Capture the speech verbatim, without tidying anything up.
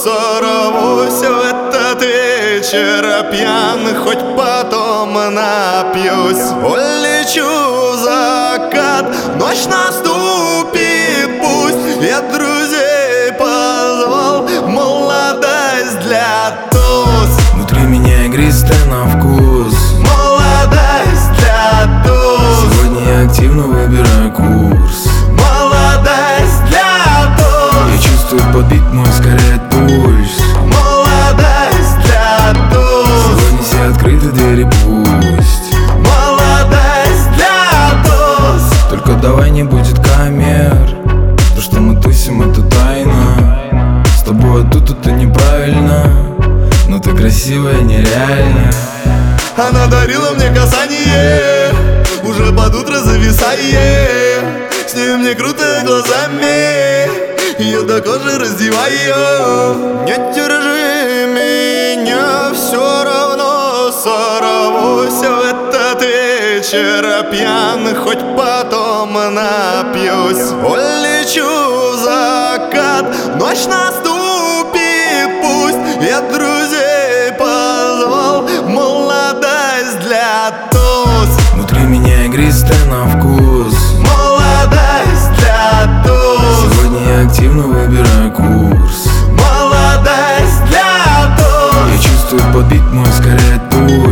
сорвусь в этот вечер пьяный, хоть потом напьюсь. Улечу в закат, ночь наступит, пусть. Я друзей позвал, молодость для туз. Внутри меня игристая на вкус, молодость для туз. Сегодня я активно выбираю курс, молодость для туз. Я чувствую подбит мой скорее пульс, молодость для туз. Сегодня все открыты двери, пусть. Молодость для туз. Только давай не будет камер, то, что мы тусим, это тайна. С тобой тут это неправильно, но ты красивая нереально. Она дарила мне касание, уже под утро зависая. С ней мне круто глазами, ее до кожи раздеваю. Не держи меня, все равно сорвусь в этот вечер пьяный, хоть потом напьюсь. Улечу в закат, ночь наступит, пусть. Я друзей позвал, молодость для туз. Внутри меня игристая на вкус, молодость для туз. Сегодня я активно выбираю курс, молодость для туз. Я чувствую подбит мой скорее туз.